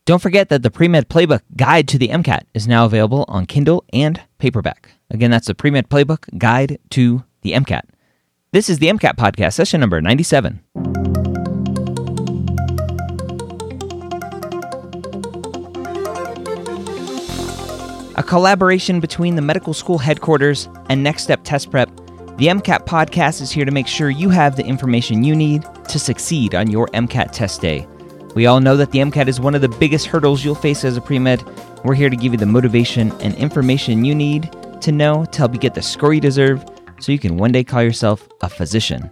Don't forget that the Pre-Med Playbook Guide to the MCAT is now available on Kindle and paperback. Again, that's the Pre-Med Playbook Guide to the MCAT. This is the MCAT Podcast, session number 97. A collaboration between the medical school headquarters and Next Step Test Prep, the MCAT Podcast is here to make sure you have the information you need to succeed on your MCAT test day. We all know that the MCAT is one of the biggest hurdles you'll face as a pre-med. We're here to give you the motivation and information you need to know to help you get the score you deserve so you can one day call yourself a physician.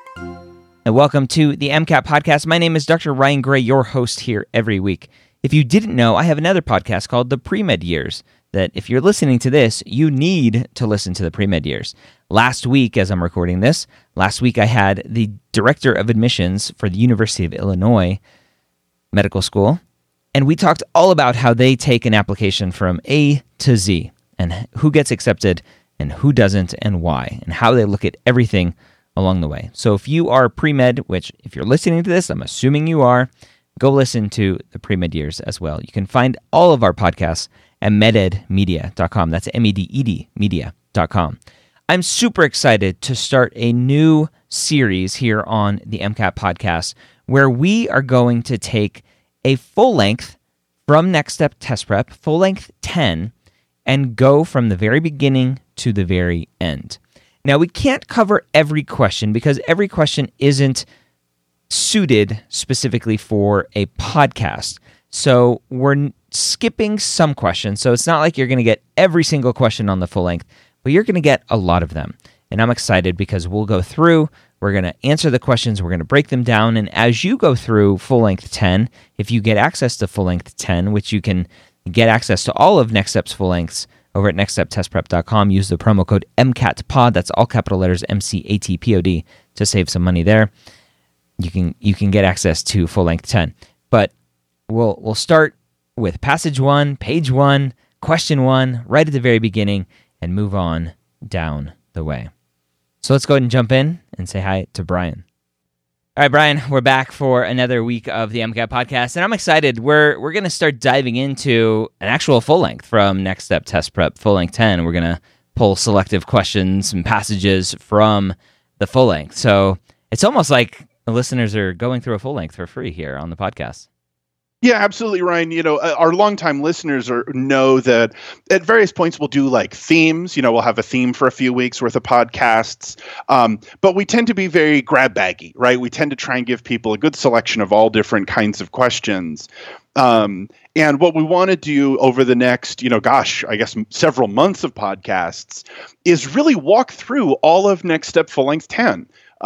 And welcome to the MCAT Podcast. My name is Dr. Ryan Gray, your host here every week. If you didn't know, I have another podcast called The Pre-Med Years that if you're listening to this, you need to listen to the Pre-Med Years. Last week, as I'm recording this, I had the Director of Admissions for the University of Illinois Medical School, and we talked all about how they take an application from A to Z and who gets accepted and who doesn't and why, and how they look at everything along the way. So if you are pre-med, which if you're listening to this, I'm assuming you are, go listen to the Pre-Med Years as well. You can find all of our podcasts at mededmedia.com. That's MEDED media.com. I'm super excited to start a new series here on the MCAT Podcast where we are going to take a full length from Next Step Test Prep, full length 10, and go from the very beginning to the very end. Now, we can't cover every question because every question isn't suited specifically for a podcast. So we're skipping some questions. So it's not like you're going to get every single question on the full length, but you're going to get a lot of them. And I'm excited because we'll go through, we're going to answer the questions, we're going to break them down, and as you go through full-length 10, if you get access to full-length 10, which you can get access to all of Next Step's full lengths over at nextsteptestprep.com, use the promo code MCATPOD, that's all capital letters MCATPOD, to save some money there. You can get access to full-length 10. But we'll start with passage 1, page 1, question 1, right at the very beginning, and move on down the way. So let's go ahead and jump in and say hi to Brian. All right, Brian, we're back for another week of the MCAT Podcast, and I'm excited. We're going to start diving into an actual full length from Next Step Test Prep, full length 10. We're going to pull selective questions and passages from the full length. So it's almost like the listeners are going through a full length for free here on the podcast. Yeah, absolutely, Ryan. You know, our longtime listeners know that at various points we'll do like themes. You know, we'll have a theme for a few weeks worth of podcasts. But we tend to be very grab baggy, right? We tend to try and give people a good selection of all different kinds of questions. And what we want to do over the next, several months of podcasts is really walk through all of Next Step Full Length 10.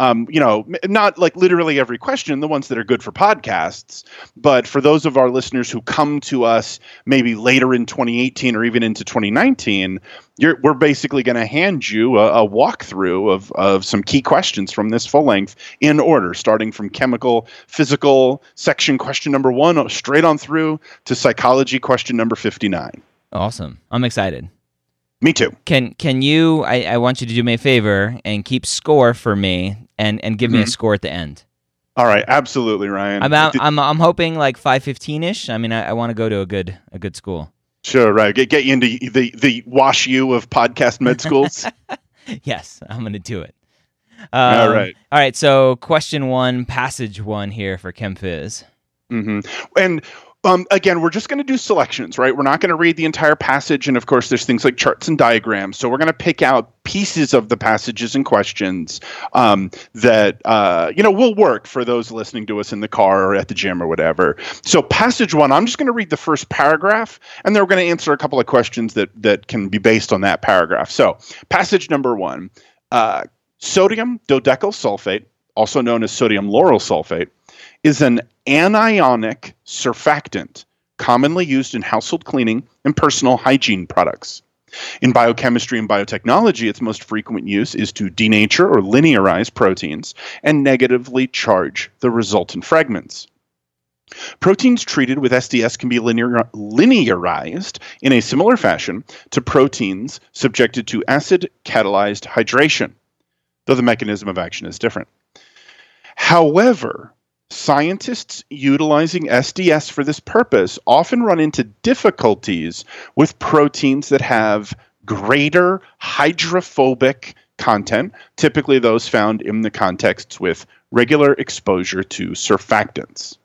Not like literally every question, the ones that are good for podcasts, but for those of our listeners who come to us maybe later in 2018 or even into 2019, we're basically going to hand you a walkthrough of some key questions from this full length in order, starting from chemical, physical section question number 1, straight on through to psychology question number 59. Awesome. I'm excited. Me too. Can you, I want you to do me a favor and keep score for me and give me a score at the end. All right, absolutely, Ryan. I'm hoping like 515-ish. I mean, I want to go to a good school. Sure, right. Get you into the Wash U of podcast med schools. Yes, I'm going to do it. All right. So question 1, passage 1 here for Chem Phys. Mm-hmm. And again, we're just going to do selections, right? We're not going to read the entire passage. And of course, there's things like charts and diagrams. So we're going to pick out pieces of the passages and questions that will work for those listening to us in the car or at the gym or whatever. So passage 1, I'm just going to read the first paragraph, and then we're going to answer a couple of questions that can be based on that paragraph. So passage number 1, sodium dodecyl sulfate, also known as sodium lauryl sulfate, is an anionic surfactant commonly used in household cleaning and personal hygiene products. In biochemistry and biotechnology, its most frequent use is to denature or linearize proteins and negatively charge the resultant fragments. Proteins treated with SDS can be linearized in a similar fashion to proteins subjected to acid-catalyzed hydration, though the mechanism of action is different. However, Scientists utilizing SDS for this purpose often run into difficulties with proteins that have greater hydrophobic content, typically those found in the contexts with regular exposure to surfactants.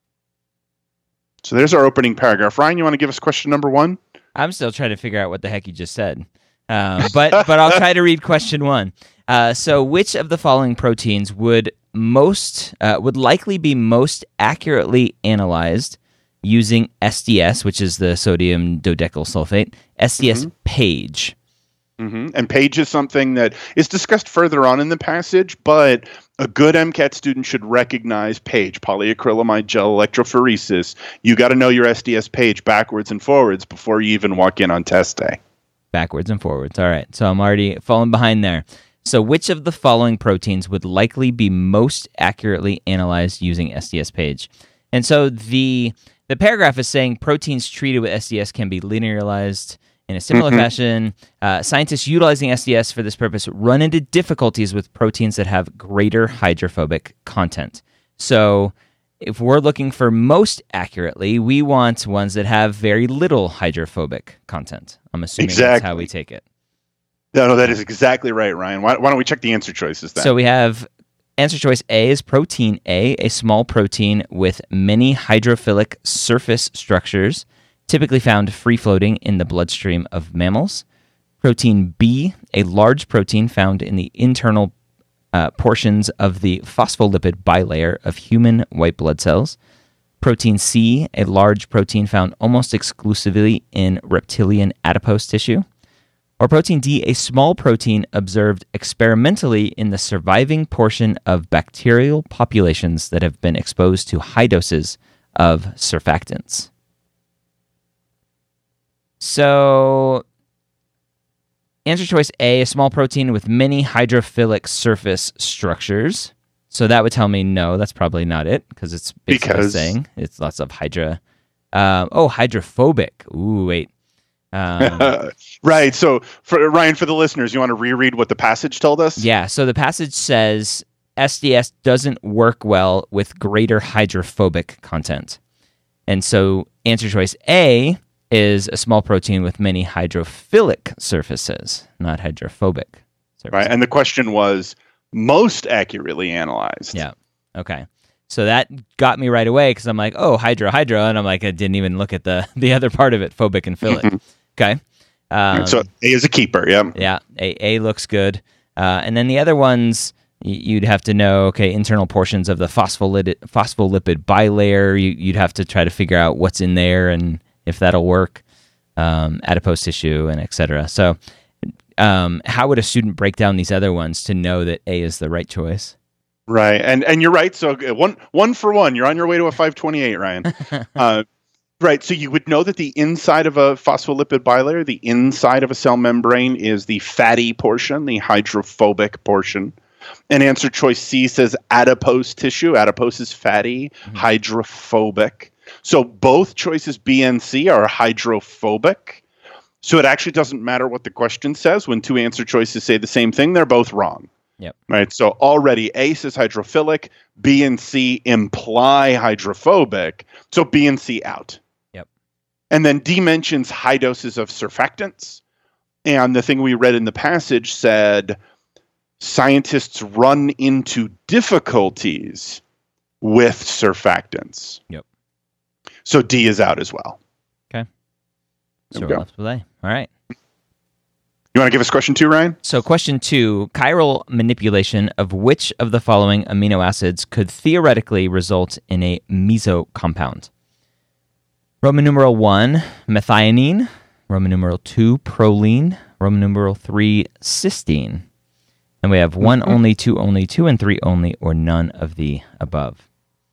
So there's our opening paragraph. Ryan, you want to give us question number 1? I'm still trying to figure out what the heck you just said. But I'll try to read question 1. So which of the following proteins would likely be most accurately analyzed using SDS, which is the sodium dodecyl sulfate, SDS PAGE? And PAGE is something that is discussed further on in the passage, but a good MCAT student should recognize PAGE, polyacrylamide gel electrophoresis. You got to know your SDS PAGE backwards and forwards before you even walk in on test day. Backwards and forwards. All right. So I'm already falling behind there. So which of the following proteins would likely be most accurately analyzed using SDS PAGE? And so the paragraph is saying proteins treated with SDS can be linearized in a similar fashion. Scientists utilizing SDS for this purpose run into difficulties with proteins that have greater hydrophobic content. So if we're looking for most accurately, we want ones that have very little hydrophobic content. I'm assuming that's how we take it. No, that is exactly right, Ryan. Why don't we check the answer choices then? So we have answer choice A is protein A small protein with many hydrophilic surface structures, typically found free-floating in the bloodstream of mammals. Protein B, a large protein found in the internal portions of the phospholipid bilayer of human white blood cells. Protein C, a large protein found almost exclusively in reptilian adipose tissue. Or protein D, a small protein observed experimentally in the surviving portion of bacterial populations that have been exposed to high doses of surfactants. So, answer choice A, a small protein with many hydrophilic surface structures. So that would tell me no, that's probably not it, because it's basically saying it's lots of hydrophobic. Ooh, wait. Right. So, for Ryan, for the listeners, you want to reread what the passage told us? Yeah. So the passage says SDS doesn't work well with greater hydrophobic content. And so answer choice A is a small protein with many hydrophilic surfaces, not hydrophobic surfaces. Right. And the question was most accurately analyzed. Yeah. Okay. So that got me right away because I'm like, oh, hydro. And I'm like, I didn't even look at the other part of it, phobic and philic. Okay. So A is a keeper. Yeah. Yeah. A looks good. And then the other ones, you'd have to know, okay, internal portions of the phospholipid bilayer. You'd have to try to figure out what's in there and if that'll work, adipose tissue, and et cetera. So how would a student break down these other ones to know that A is the right choice? Right. And you're right. So one for one, you're on your way to a 528, Ryan. Right. So you would know that the inside of a phospholipid bilayer, the inside of a cell membrane is the fatty portion, the hydrophobic portion. And answer choice C says adipose tissue. Adipose is fatty, hydrophobic. So both choices B and C are hydrophobic. So it actually doesn't matter what the question says. When two answer choices say the same thing, they're both wrong. Yep. Right. So already A says hydrophilic, B and C imply hydrophobic. So B and C out. Yep. And then D mentions high doses of surfactants. And the thing we read in the passage said scientists run into difficulties with surfactants. Yep. So D is out as well. Okay. So we're left with A. All right. You want to give us question 2, Ryan? So question 2, chiral manipulation of which of the following amino acids could theoretically result in a meso compound? Roman numeral 1, methionine. Roman numeral 2, proline. Roman numeral 3, cysteine. And we have 1 only, 2 only, 2 and 3 only, or none of the above.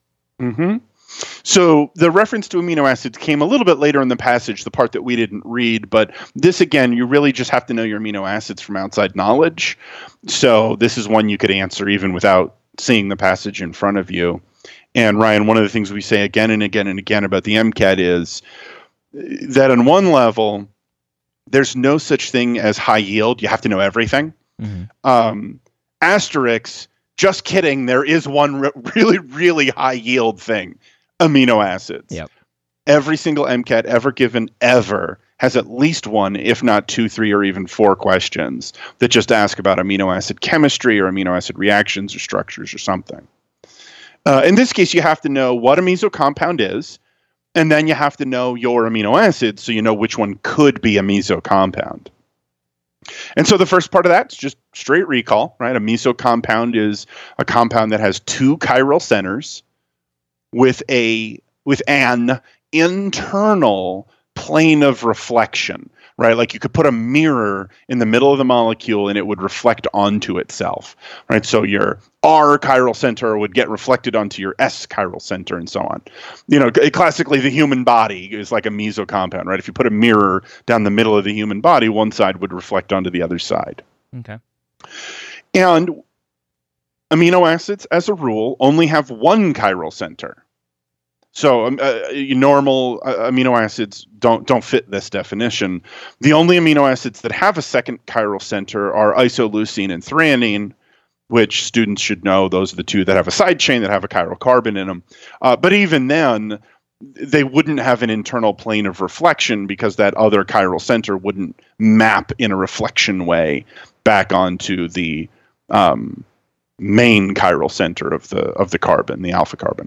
So the reference to amino acids came a little bit later in the passage, the part that we didn't read. But this, again, you really just have to know your amino acids from outside knowledge. So this is one you could answer even without seeing the passage in front of you. And Ryan, one of the things we say again and again and again about the MCAT is that on one level, there's no such thing as high yield. You have to know everything. Asterisk, Just kidding. There is one really, really high yield thing: amino acids. Yep. Every single MCAT ever given ever has at least one, if not 2, 3, or even 4 questions that just ask about amino acid chemistry or amino acid reactions or structures or something. In this case, you have to know what a meso compound is, and then you have to know your amino acids so you know which one could be a meso compound. And so the first part of that is just straight recall, right? A meso compound is a compound that has 2 chiral centers with an internal plane of reflection, right? Like you could put a mirror in the middle of the molecule and it would reflect onto itself, right? So your R chiral center would get reflected onto your S chiral center and so on. Classically, the human body is like a meso compound, right? If you put a mirror down the middle of the human body, one side would reflect onto the other side. Okay. And amino acids, as a rule, only have one chiral center. So normal amino acids don't fit this definition. The only amino acids that have a second chiral center are isoleucine and threonine, which students should know. Those are the 2 that have a side chain that have a chiral carbon in them. But even then, they wouldn't have an internal plane of reflection because that other chiral center wouldn't map in a reflection way back onto the main chiral center of the carbon, the alpha carbon.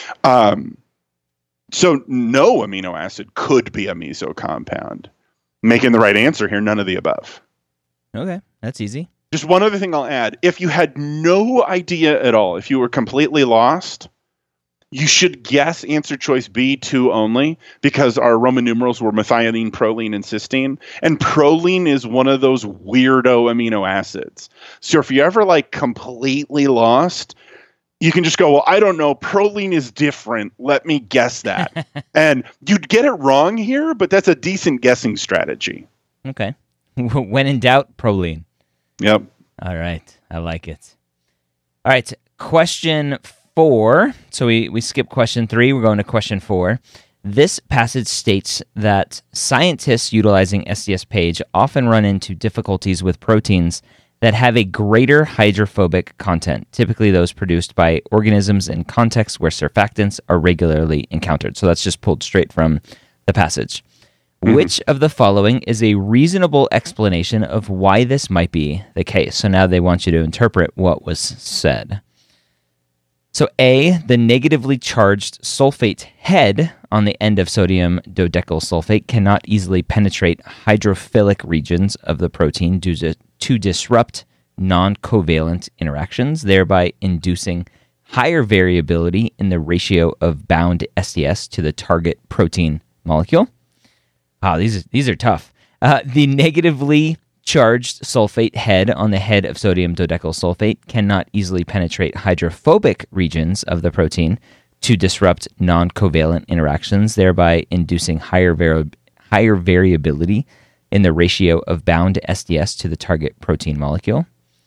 So no amino acid could be a meso compound. Making the right answer here, none of the above. Okay, that's easy. Just one other thing I'll add. If you had no idea at all, if you were completely lost, you should guess answer choice B, 2 only, because our Roman numerals were methionine, proline, and cysteine. And proline is one of those weirdo amino acids. So if you're ever completely lost, you can just go, well, I don't know. Proline is different. Let me guess that. And you'd get it wrong here, but that's a decent guessing strategy. Okay. When in doubt, proline. Yep. All right. I like it. All right. Question 4. So we skipped question 3. We're going to question 4. This passage states that scientists utilizing SDS Page often run into difficulties with proteins that have a greater hydrophobic content, typically those produced by organisms in contexts where surfactants are regularly encountered. So that's just pulled straight from the passage. Mm-hmm. Which of the following is a reasonable explanation of why this might be the case? So now they want you to interpret what was said. So A, the negatively charged sulfate head on the end of sodium dodecyl sulfate cannot easily penetrate hydrophilic regions of the protein due to disrupt non-covalent interactions, thereby inducing higher variability in the ratio of bound SDS to the target protein molecule. These are tough. The negatively charged sulfate head on the head of sodium dodecyl sulfate cannot easily penetrate hydrophobic regions of the protein to disrupt non-covalent interactions, thereby inducing higher variability in the ratio of bound SDS to the target protein molecule.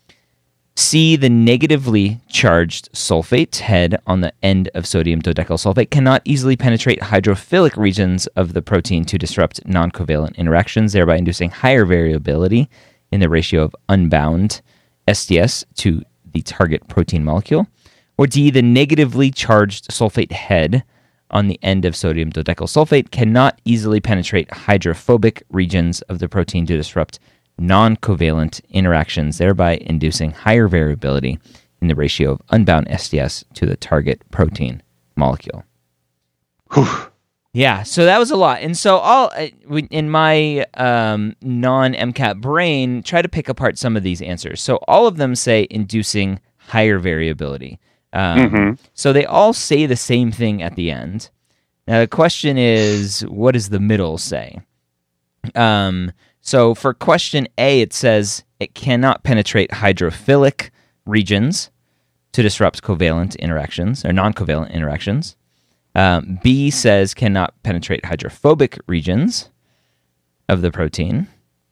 C, the negatively charged sulfate head on the end of sodium dodecyl sulfate cannot easily penetrate hydrophilic regions of the protein to disrupt non-covalent interactions, thereby inducing higher variability in the ratio of unbound SDS to the target protein molecule. Or D, the negatively charged sulfate head on the end of sodium dodecyl sulfate cannot easily penetrate hydrophobic regions of the protein to disrupt non-covalent interactions, thereby inducing higher variability in the ratio of unbound SDS to the target protein molecule. Whew. Yeah, so that was a lot. And so in my non-MCAT brain, try to pick apart some of these answers. So all of them say inducing higher variability. So they all say the same thing at the end. Now the question is, what does the middle say? So for question A, it says it cannot penetrate hydrophilic regions to disrupt covalent interactions or non-covalent interactions. B says cannot penetrate hydrophobic regions of the protein.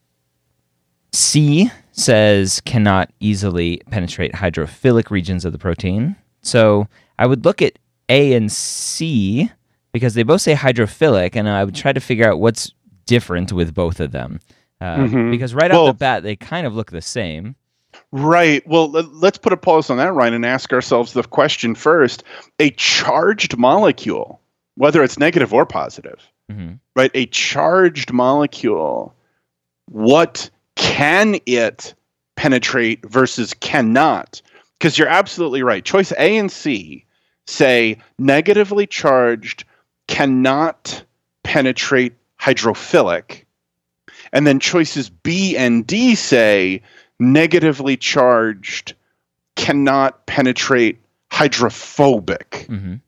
C says cannot easily penetrate hydrophilic regions of the protein. So I would look at A and C because they both say hydrophilic, and I would try to figure out what's different with both of them. Because right off the bat, they kind of look the same. Right. Well, let's put a pause on that, Ryan, and ask ourselves the question first. A charged molecule, whether it's negative or positive, right? A charged molecule, what can it penetrate versus cannot? Because you're absolutely right. Choice A and C say negatively charged cannot penetrate hydrophilic. And then choices B and D say negatively charged cannot penetrate hydrophobic.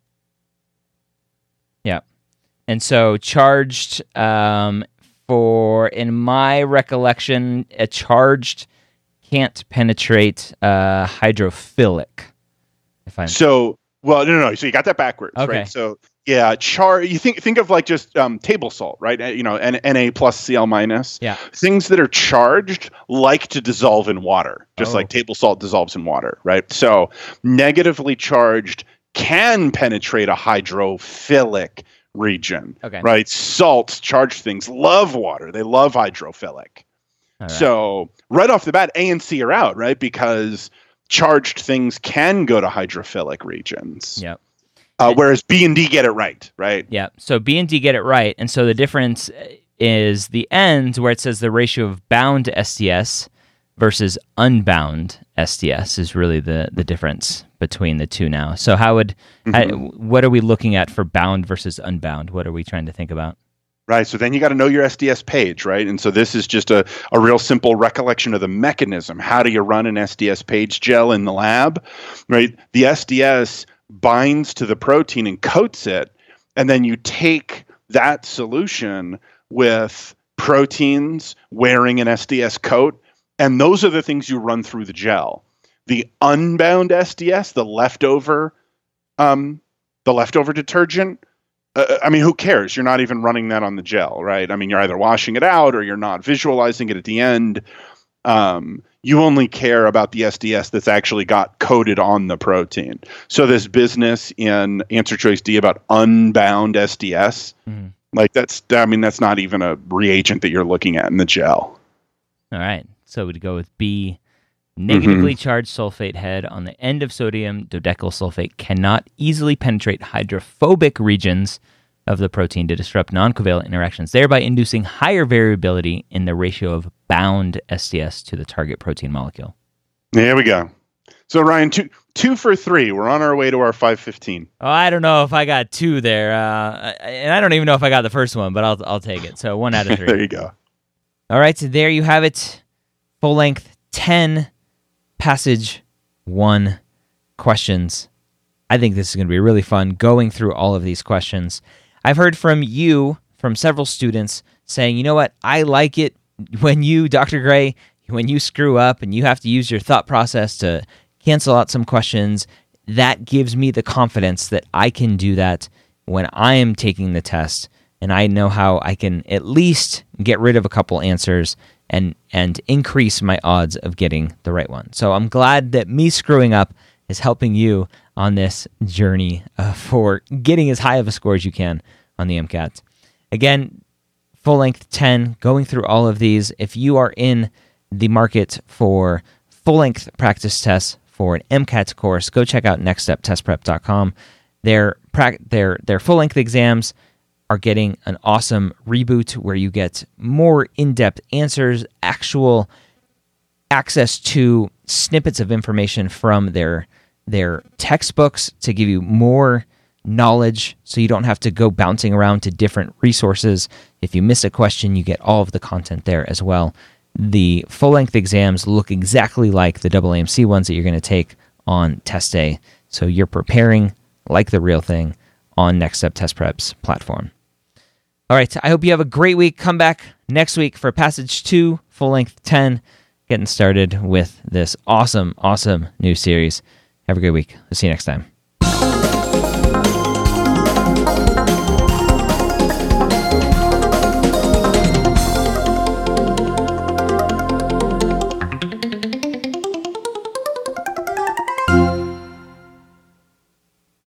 Yeah. And so charged, in my recollection, a charged can't penetrate hydrophilic. Well, no. So you got that backwards, okay. Right? So yeah, you think of like just table salt, right? Na plus Cl minus. Yeah. Things that are charged like to dissolve in water, just like table salt dissolves in water, right? So negatively charged can penetrate a hydrophilic region, right? Salts, charged things love water. They love hydrophilic. Right. So right off the bat, A and C are out, right? Because charged things can go to hydrophilic regions. Yep. Whereas B and D get it right? Yeah. So B and D get it right. And so the difference is the end where it says the ratio of bound STS versus unbound STS is really the difference between the two now. So what are we looking at for bound versus unbound? What are we trying to think about? Right. So then you got to know your SDS page, right? And so this is just a real simple recollection of the mechanism. How do you run an SDS page gel in the lab, right? The SDS binds to the protein and coats it, and then you take that solution with proteins wearing an SDS coat, and those are the things you run through the gel. The unbound SDS, the leftover detergent, who cares? You're not even running that on the gel, right? I mean, you're either washing it out or you're not visualizing it at the end. You only care about the SDS that's actually got coated on the protein. So this business in answer choice D about unbound SDS, that's not even a reagent that you're looking at in the gel. All right. So we'd go with B. Negatively charged sulfate head on the end of sodium dodecyl sulfate cannot easily penetrate hydrophobic regions of the protein to disrupt non-covalent interactions, thereby inducing higher variability in the ratio of bound STS to the target protein molecule. There we go. So Ryan, two for 3. We're on our way to our 515. Oh, I don't know if I got 2 there, and I don't even know if I got the first one, but I'll take it. So 1 out of 3. There you go. All right, so there you have it. Full length 10 passage 1 questions. I think this is going to be really fun going through all of these questions. I've heard from several students saying, you know what, I like it when you, Dr. Gray, when you screw up and you have to use your thought process to cancel out some questions. That gives me the confidence that I can do that when I am taking the test, and I know how I can at least get rid of a couple answers and increase my odds of getting the right one. So I'm glad that me screwing up is helping you on this journey for getting as high of a score as you can on the MCAT. Again, full length 10, going through all of these. If you are in the market for full length practice tests for an MCAT course, go check out nextsteptestprep.com. Their full length exams are getting an awesome reboot where you get more in-depth answers, actual access to snippets of information from their textbooks to give you more knowledge so you don't have to go bouncing around to different resources. If you miss a question, you get all of the content there as well. The full-length exams look exactly like the AAMC ones that you're going to take on test day, so you're preparing like the real thing on Next Step Test Prep's platform. All right, I hope you have a great week. Come back next week for Passage 2, full length 10, getting started with this awesome new series. Have a great week. We'll see you next time.